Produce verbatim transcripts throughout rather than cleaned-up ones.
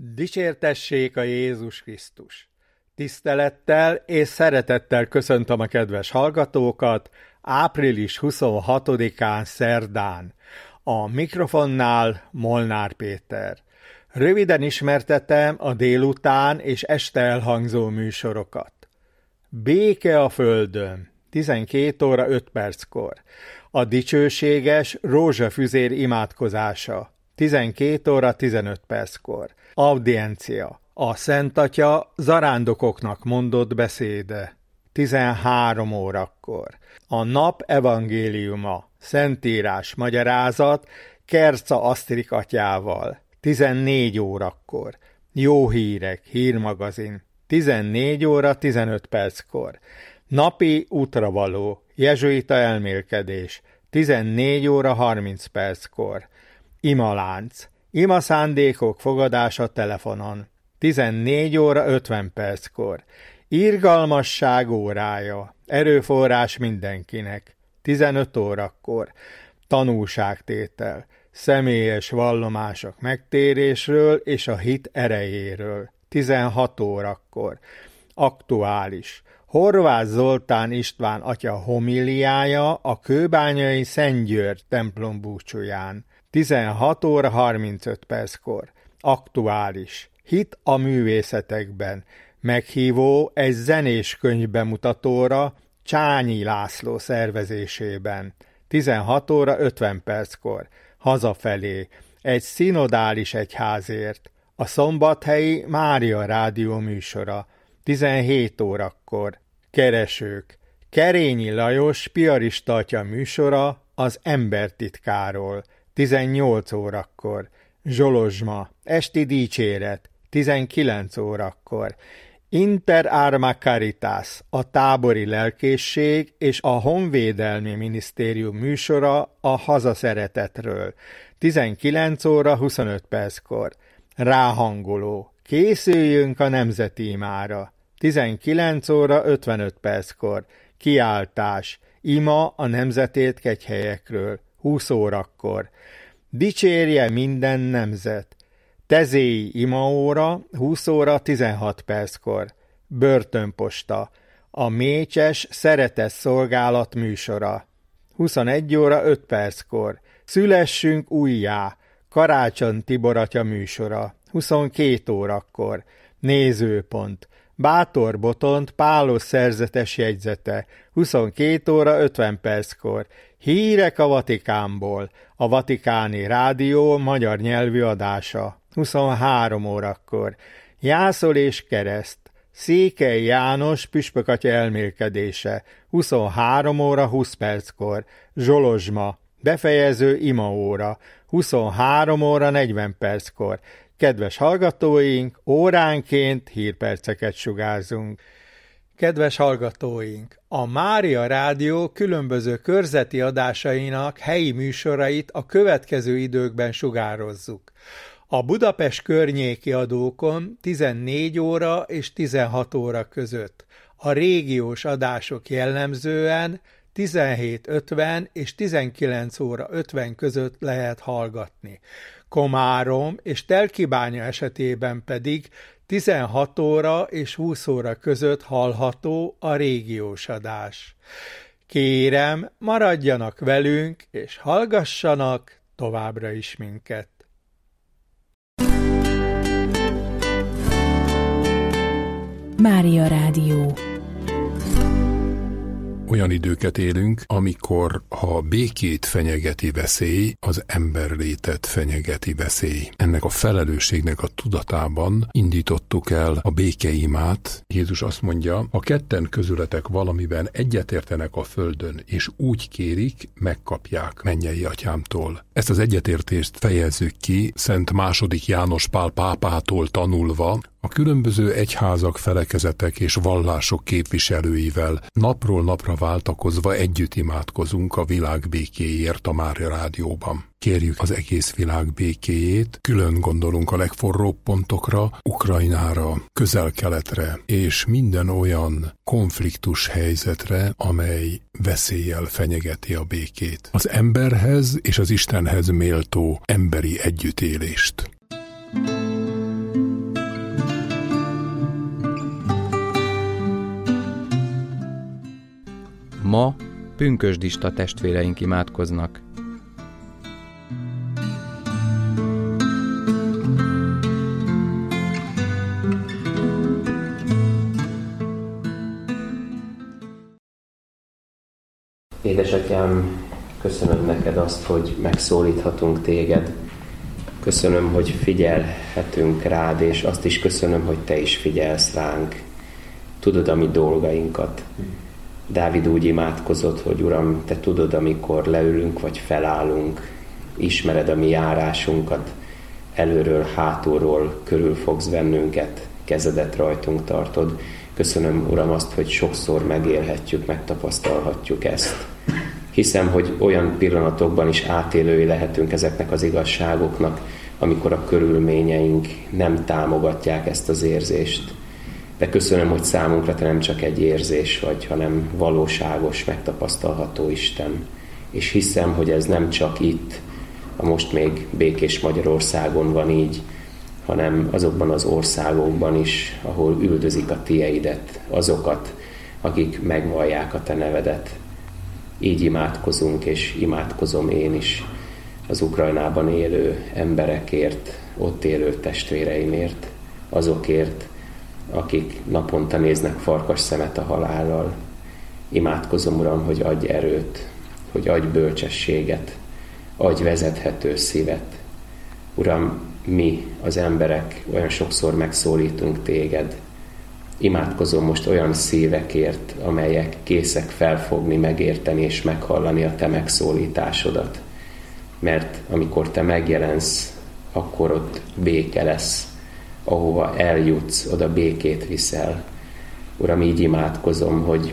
Dicsértessék a Jézus Krisztus! Tisztelettel és szeretettel köszöntöm a kedves hallgatókat április huszonhatodikán szerdán. A mikrofonnál Molnár Péter. Röviden ismertetem a délután és este elhangzó műsorokat. Béke a földön, tizenkét óra öt perckor. A dicsőséges rózsafüzér imádkozása, tizenkét óra tizenöt perckor. Audiencia, a Szent Atya zarándokoknak mondott beszéde, tizenhárom órakor. A nap evangéliuma, Szentírás magyarázat Kerca Asztrik atyával, tizennégy órakor. Jó hírek, hírmagazin, tizennégy óra tizenöt perckor. Napi útravaló, jezsuita elmélkedés, tizennégy óra harminc perckor. Imalánc, ima szándékok fogadása telefonon, tizennégy óra ötven perckor. Irgalmasság órája, erőforrás mindenkinek, tizenöt órakor. Tanúságtétel, személyes vallomások megtérésről és a hit erejéről, tizenhat órakor. Aktuális, Horváth Zoltán István atya homiliája a kőbányai Szent György templom búcsúján, tizenhat óra harmincöt perckor. Aktuális, hit a művészetekben, meghívó egy zenés könyv bemutatóra Csányi László szervezésében, tizenhat óra ötven perckor. Hazafelé, egy szinodális egyházért, a szombathelyi Mária rádió műsora, tizenhét órakor. Keresők, Kerényi Lajos piarista atya műsora az embertitkáról, tizennyolc órakor. Zsolozsma, esti dicséret, tizenkilenc órakor. Inter Arma Caritas, a tábori lelkészség és a Honvédelmi Minisztérium műsora a hazaszeretetről, tizenkilenc óra huszonöt perckor. Ráhangoló, készüljünk a nemzeti imára, tizenkilenc óra ötvenöt perckor. Kiáltás, ima a nemzetét kegyhelyekről, húsz órakor. Dicsérje minden nemzet, tezéi imaóra, húsz óra tizenhat perckor. Börtönposta, a Mécses szeretett szolgálat műsora, huszonegy óra öt perckor. Szülessünk újjá, Karácsony Tibor atya műsora, huszonkét órakor. Nézőpont, Bátor Botont Pálos szerzetes jegyzete, huszonkét óra ötven perckor. Hírek a Vatikánból, a Vatikáni Rádió magyar nyelvű adása, huszonhárom órakor. Jászol és kereszt, Székely János püspökatya elmélkedése, huszonhárom óra húsz perckor. Zsolozsma, befejező imaóra, huszonhárom óra negyven perckor. Kedves hallgatóink, óránként hírperceket sugárzunk. Kedves hallgatóink, a Mária Rádió különböző körzeti adásainak helyi műsorait a következő időkben sugározzuk. A Budapest környéki adókon tizennégy óra és tizenhat óra között. A régiós adások jellemzően tizenhét ötven és tizenkilenc óra ötven között lehet hallgatni. Komárom és Telkibánya esetében pedig tizenhat óra és húsz óra között hallható a régiós adás. Kérem, maradjanak velünk, és hallgassanak továbbra is minket. Mária Rádió. Olyan időket élünk, amikor ha a békét fenyegeti veszély, az emberlétet fenyegeti veszély. Ennek a felelősségnek a tudatában indítottuk el a békeimát. Jézus azt mondja, ha ketten közületek valamiben egyetértenek a földön, és úgy kérik, megkapják mennyei atyámtól. Ezt az egyetértést fejezzük ki Szent második János Pál pápától tanulva, a különböző egyházak, felekezetek és vallások képviselőivel napról napra váltakozva együtt imádkozunk a világ békéért a Mária Rádióban. Kérjük az egész világ békéjét, külön gondolunk a legforróbb pontokra, Ukrajnára, Közel-Keletre és minden olyan konfliktus helyzetre, amely veszéllyel fenyegeti a békét. Az emberhez és az Istenhez méltó emberi együttélést. Ma pünkösdista testvéreink imádkoznak. Édesatyám, köszönöm neked azt, hogy megszólíthatunk téged. Köszönöm, hogy figyelhetünk rád, és azt is köszönöm, hogy te is figyelsz ránk. Tudod a mi dolgainkat. Dávid úgy imádkozott, hogy Uram, te tudod, amikor leülünk vagy felállunk, ismered a mi járásunkat, előről, hátulról körül fogsz bennünket, kezedet rajtunk tartod. Köszönöm, Uram, azt, hogy sokszor megélhetjük, megtapasztalhatjuk ezt. Hiszem, hogy olyan pillanatokban is átélői lehetünk ezeknek az igazságoknak, amikor a körülményeink nem támogatják ezt az érzést. De köszönöm, hogy számunkra te nem csak egy érzés vagy, hanem valóságos, megtapasztalható Isten. És hiszem, hogy ez nem csak itt, a most még békés Magyarországon van így, hanem azokban az országokban is, ahol üldözik a tieidet, azokat, akik megvallják a te nevedet. Így imádkozunk, és imádkozom én is az Ukrajnában élő emberekért, ott élő testvéreimért, azokért, akik naponta néznek farkas szemet a halállal. Imádkozom, Uram, hogy adj erőt, hogy adj bölcsességet, adj vezethető szívet. Uram, mi, az emberek, olyan sokszor megszólítunk téged. Imádkozom most olyan szívekért, amelyek készek felfogni, megérteni és meghallani a te megszólításodat. Mert amikor te megjelensz, akkor ott béke lesz. Ahova eljutsz, oda békét viszel. Uram, így imádkozom, hogy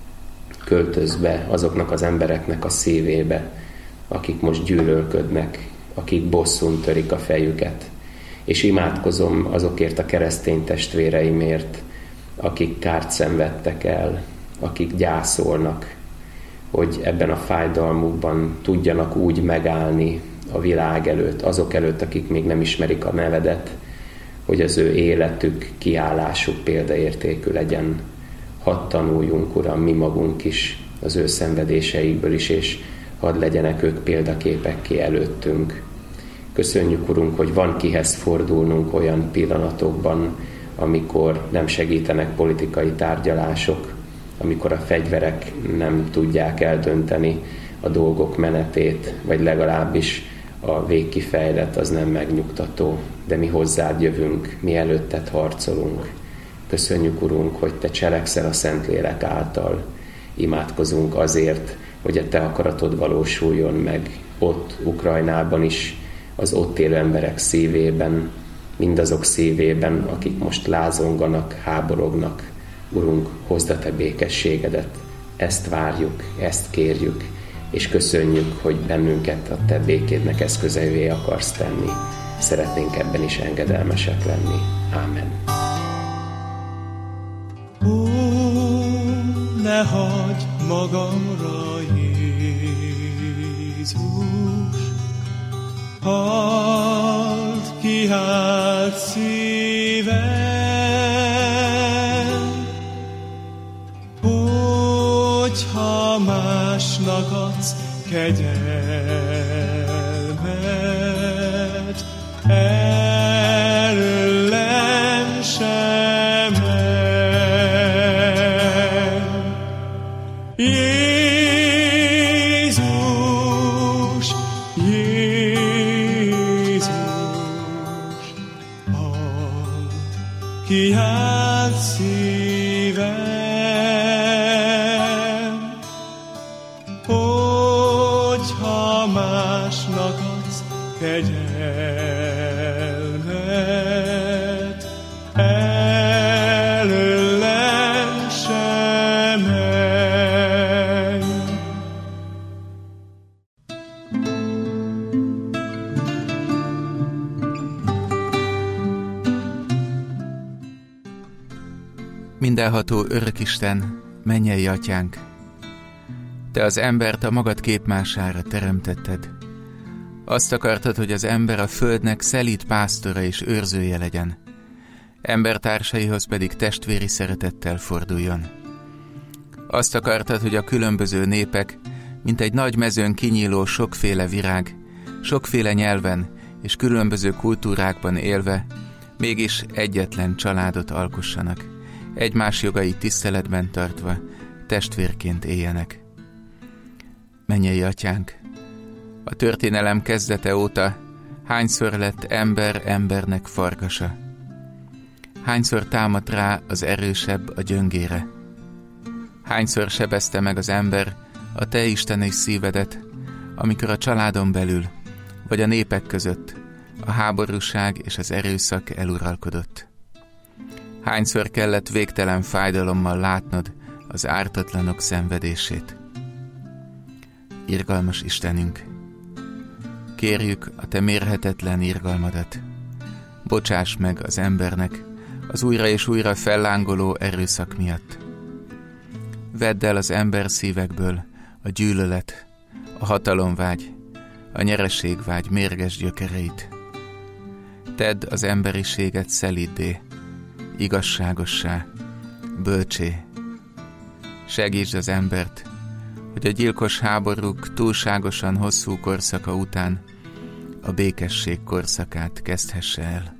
költözz be azoknak az embereknek a szívébe, akik most gyűlölködnek, akik bosszún törik a fejüket. És imádkozom azokért a keresztény testvéreimért, akik kárt szenvedtek el, akik gyászolnak, hogy ebben a fájdalmukban tudjanak úgy megállni a világ előtt, azok előtt, akik még nem ismerik a nevedet, hogy az ő életük, kiállásuk példaértékű legyen. Hadd tanuljunk, Uram, mi magunk is az ő szenvedéseikből is, és hadd legyenek ők példaképekké előttünk. Köszönjük, Urunk, hogy van kihez fordulnunk olyan pillanatokban, amikor nem segítenek politikai tárgyalások, amikor a fegyverek nem tudják eldönteni a dolgok menetét, vagy legalábbis a végkifejlet az nem megnyugtató, de mi hozzád jövünk, mi előtted harcolunk. Köszönjük, Urunk, hogy te cselekszel a Szentlélek által. Imádkozunk azért, hogy a te akaratod valósuljon meg ott, Ukrajnában is, az ott élő emberek szívében, mindazok szívében, akik most lázonganak, háborognak. Urunk, hozd a te békességedet. Ezt várjuk, ezt kérjük, és köszönjük, hogy bennünket a te békédnek eszközeivé akarsz tenni. Szeretnénk ebben is engedelmesek lenni. Ámen. Ó, ne hagyj magamra, Jézus, halld ki hát szívem, hogyha másnak adsz kegyelmet, előlem sem el. Jézus, Jézus, add ki hát szívem, hogyha másnak adsz kegyelmet, előlem sem menj. Mindenható Örökisten, mennyei Atyánk, Te az embert a magad képmására teremtetted. Azt akartad, hogy az ember a földnek szelíd pásztora és őrzője legyen, embertársaihoz pedig testvéri szeretettel forduljon. Azt akartad, hogy a különböző népek, mint egy nagy mezőn kinyíló sokféle virág, sokféle nyelven és különböző kultúrákban élve, mégis egyetlen családot alkossanak, egymás jogait tiszteletben tartva, testvérként éljenek. Mennyei Atyánk, a történelem kezdete óta hányszor lett ember embernek farkasa? Hányszor támadt rá az erősebb a gyöngére? Hányszor sebezte meg az ember a te isteni szívedet, amikor a családon belül, vagy a népek között a háborúság és az erőszak eluralkodott? Hányszor kellett végtelen fájdalommal látnod az ártatlanok szenvedését? Irgalmas Istenünk, kérjük a te mérhetetlen irgalmadat. Bocsáss meg az embernek az újra és újra fellángoló erőszak miatt. Vedd el az ember szívekből a gyűlölet, a hatalomvágy, a nyereségvágy mérges gyökereit. Tedd az emberiséget szeliddé, igazságossá, bölcsé. Segítsd az embert, hogy a gyilkos háborúk túlságosan hosszú korszaka után a békesség korszakát kezdhesse el.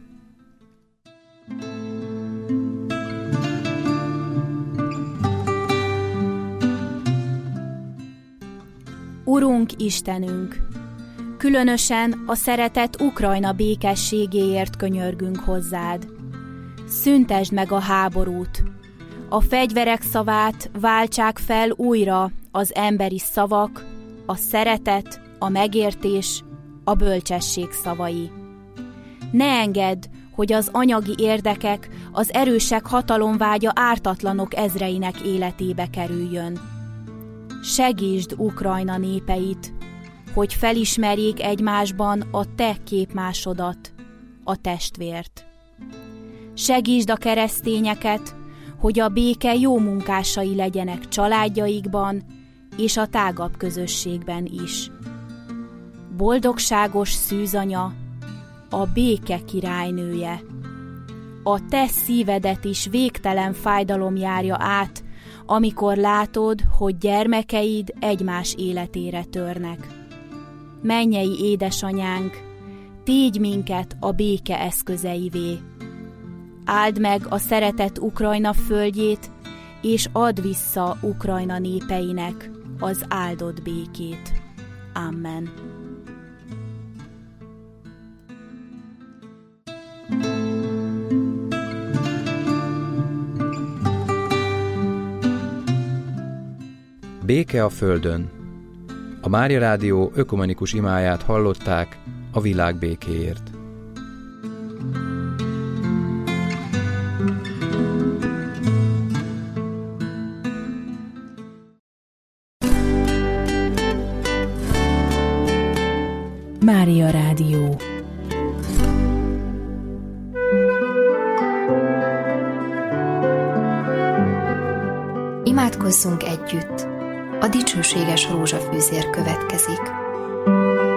Urunk Istenünk, különösen a szeretett Ukrajna békességéért könyörgünk hozzád. Szüntesd meg a háborút, a fegyverek szavát váltsák fel újra az emberi szavak, a szeretet, a megértés, a bölcsesség szavai. Ne engedd, hogy az anyagi érdekek, az erősek hatalomvágya ártatlanok ezreinek életébe kerüljön. Segítsd Ukrajna népeit, hogy felismerjék egymásban a te képmásodat, a testvért. Segítsd a keresztényeket, hogy a béke jó munkásai legyenek családjaikban és a tágabb közösségben is. Boldogságos szűzanya, a béke királynője. A te szívedet is végtelen fájdalom járja át, amikor látod, hogy gyermekeid egymás életére törnek. Mennyei édesanyánk, tégy minket a béke eszközeivé. Áld meg a szeretett Ukrajna földjét, és add vissza Ukrajna népeinek az áldott békét. Amen. Béke a földön. A Mária Rádió ökumenikus imáját hallották a világ békéért. Mária Rádió. Imádkozzunk együtt! A dicsőséges rózsafűzér következik.